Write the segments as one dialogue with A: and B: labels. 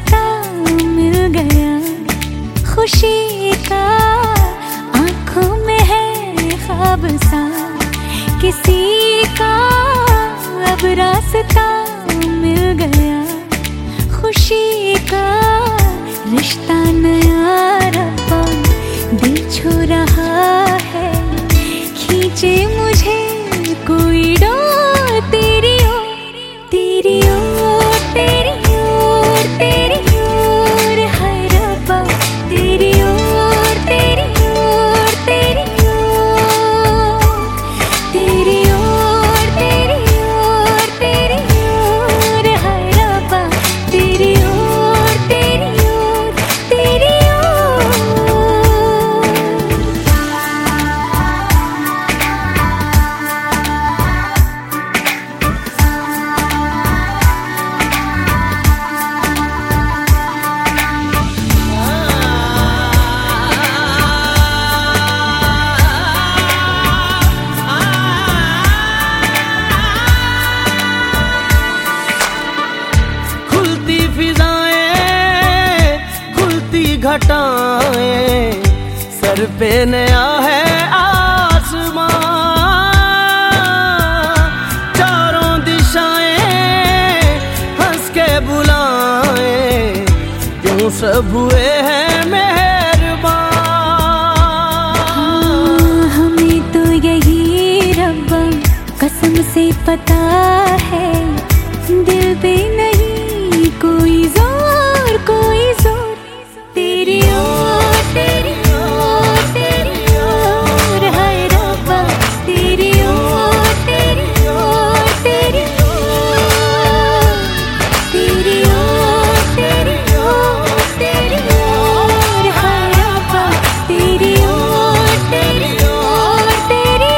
A: रास्ता मिल गया खुशी का, आंखों में है ख्वाब सा किसी का, अब रास्ता मिल गया खुशी का। रिश्ता नया रब्बा दिल छू रहा है, खींचे मुझे कोई डोर तेरी ओर, तेरी ओर, तेरी ओर, तेरी ओर है रब्बा, तेरी ओर, तेरी ओर, तेरी ओर, तेरी ओर, तेरी ओर, तेरी ओर है रब्बा, तेरी ओर, तेरी ओर, तेरी ओर।
B: घटाएं सर पे नया है आसमां, चारों दिशाएं हंस के बुलाएं, क्यों सब हुए हैं मेहरबान।
A: हमें तो यही रब्बा कसम से पता है, दिल पे नहीं कोई जोर, कोई जोर, तेरी ओर, तेरी ओर, तेरी ओर है रब्बा, तेरी ओर, तेरी ओर, तेरी ओर, तेरी ओर, तेरी ओर, तेरी ओर है रब्बा, तेरी ओर, तेरी ओर, तेरी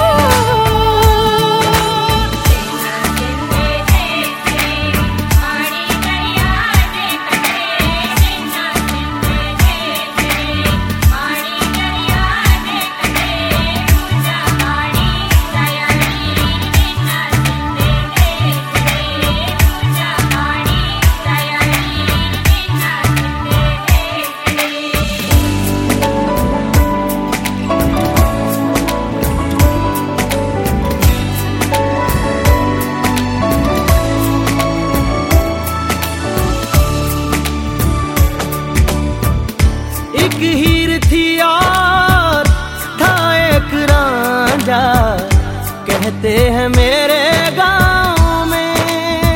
B: एक हीर थी और था एक रांझा, कहते हैं मेरे गांव में,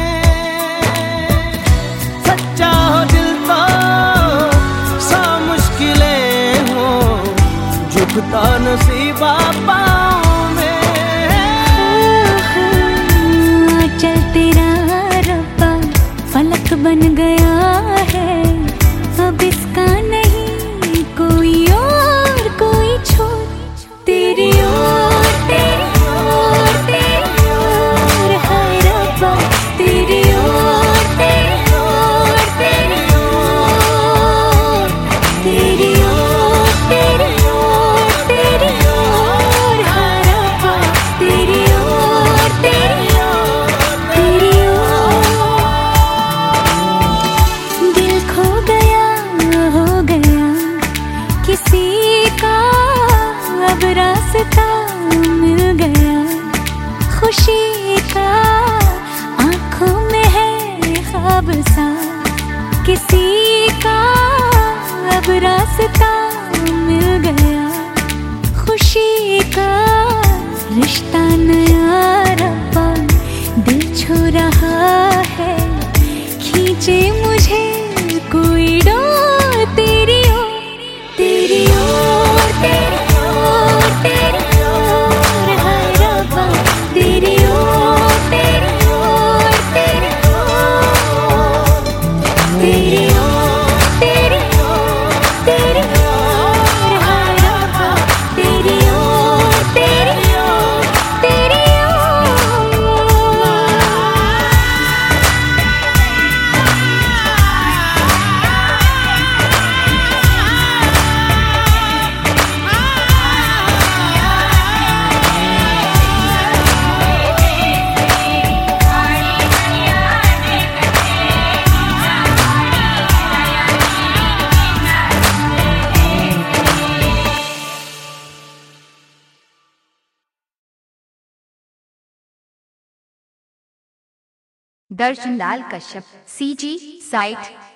B: सच्चा हो दिल तो सा मुश्किलें हो, झुकता नसीबा पाँव में।
A: चल तेरा रब्बा फलक बन गया है, अब इसका नहीं कोई और कोई छोर, तेरी ओर, तेरी ओर, तेरी ओर है रब्बा, तेरी ओर, तेरी ओर, तेरी ओर, तेरी ओर, तेरी ओर, तेरी ओर है रब्बा, तेरी ओर, तेरी ओर, तेरी ओर। दिल खो गया हो गया किसी का, अब रास्ता मिल गया खुशी का, आंखों में है ख्वाब सा किसी का, अब रास्ता मिल गया खुशी का। रिश्ता नया रब्बा दिल छू रहा है, खींचे मुझे कोई डोर तेरी ओर, तेरी ओर, तेरी ओर, तेरी ओर है रब्बा, तेरी ओर, तेरी ओर, तेरी ओर, तेरी ओर, तेरी ओर, तेरी ओर है रब्बा, तेरी ओर, तेरी ओर, तेरी ओर।
C: Darshan Lal Kashyap, CG site.